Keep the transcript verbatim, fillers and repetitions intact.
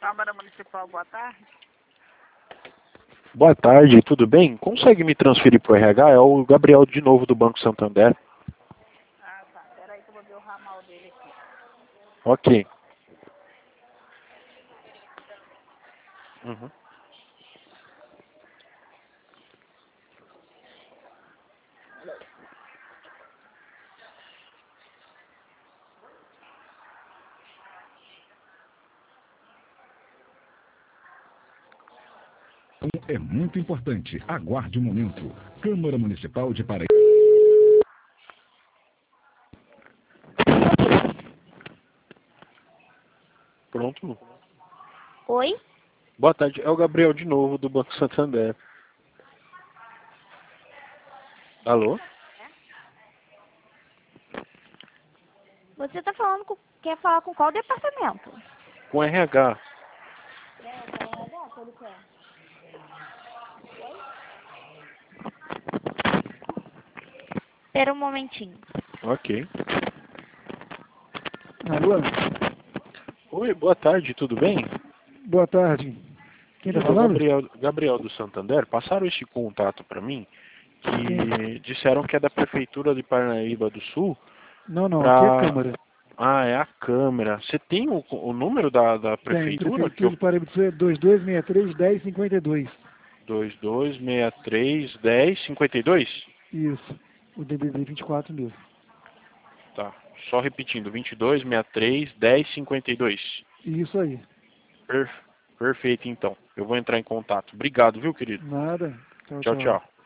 Câmara Municipal, boa tarde. Boa tarde, tudo bem? Consegue me transferir para o R H? É o Gabriel de novo do Banco Santander. Ah, tá. Peraí que eu vou ver o ramal dele aqui. Ok. Uhum. É muito importante. Aguarde um momento. Câmara Municipal de Paraíba. Pronto. Oi? Boa tarde, é o Gabriel de novo do Banco Santander. Alô? Você tá falando com... Quer falar com qual departamento? Com R H. Espera um momentinho. Ok. Alô? Oi, boa tarde, tudo bem? Boa tarde. Quem tá Tudo, falando? Gabriel, Gabriel do Santander. Passaram este contato para mim, que disseram que é da Prefeitura de Parnaíba do Sul. Não, não, aqui é a Pra... Câmara. Ah, é a Câmara. Você tem o, o número da, da Tem, Prefeitura? Que Prefeitura eu... de Paraíba do Sul é dois dois seis três, um zero cinco dois. dois dois seis três, um zero cinco dois? Isso, o D D D vinte e quatro mesmo. Tá, só repetindo, vinte e dois, sessenta e três, dez, cinquenta e dois. Isso aí. Per... Perfeito, então. Eu vou entrar em contato. Obrigado, viu, querido? Nada. Tchau, Tchau, tchau. tchau.